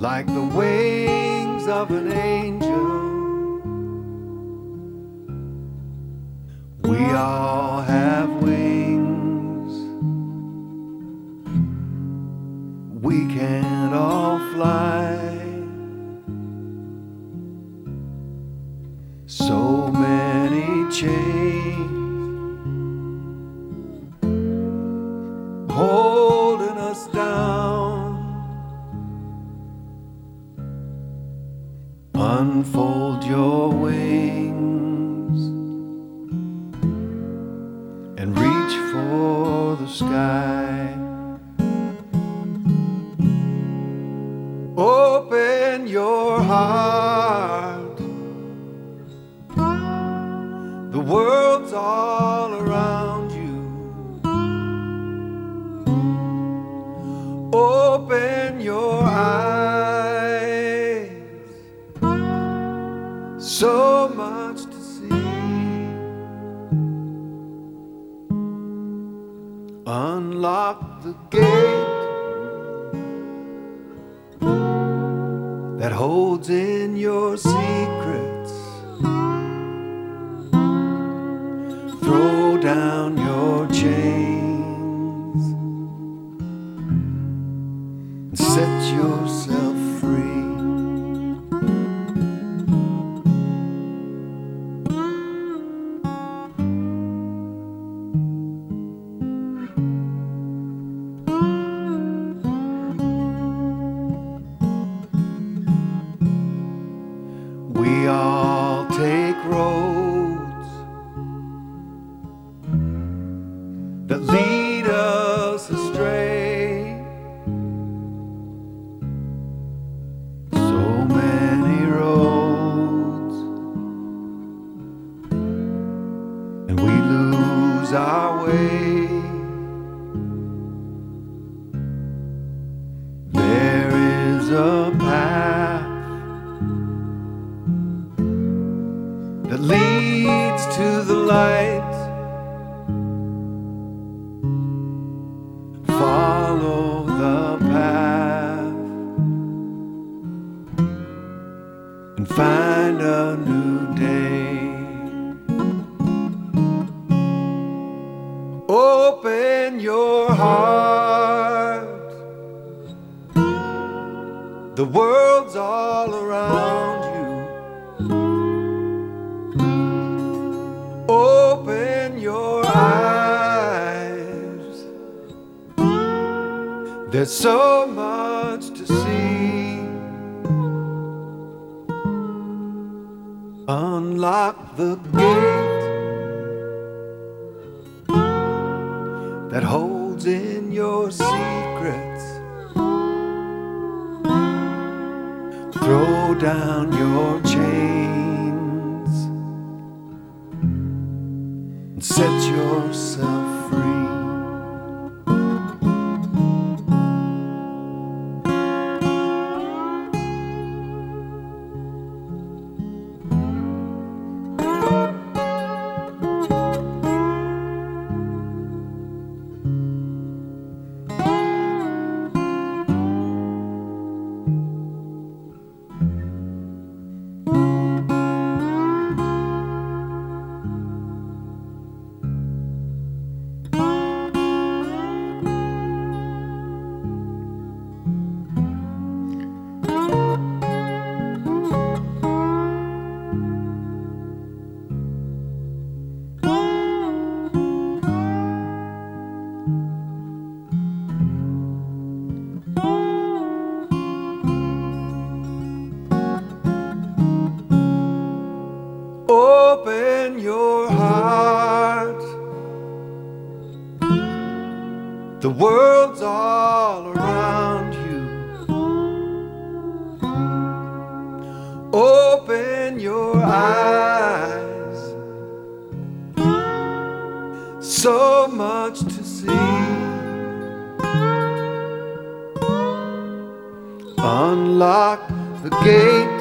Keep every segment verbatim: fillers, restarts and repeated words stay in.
like the wings of an angel. We all have wings. We can't all fly. So many chains holding us down. Unfold your wings and reach for the sky. Open your heart. The world's all around you. Open your eyes. So much to see. Unlock the gate that holds in your secrets. Throw down your chains and set yourself free. We all take roads that lead us astray. So many roads, and we lose our way. There is a path that leads to the light. Follow the path and find a new day. Open your heart. The world's all around you. Open your eyes. There's so much to see. Unlock the gate that holds in your secrets. Throw down your chains and set yourself free. Open your heart. The world's all around you. Open your eyes. So much to see. Unlock the gate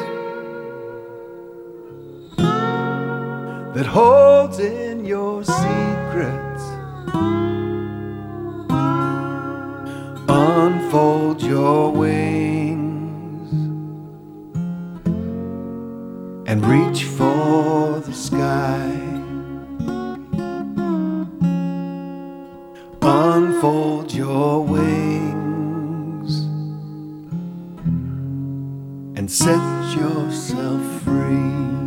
that holds in your secrets. Unfold your wings and reach for the sky. Unfold your wings and set yourself free.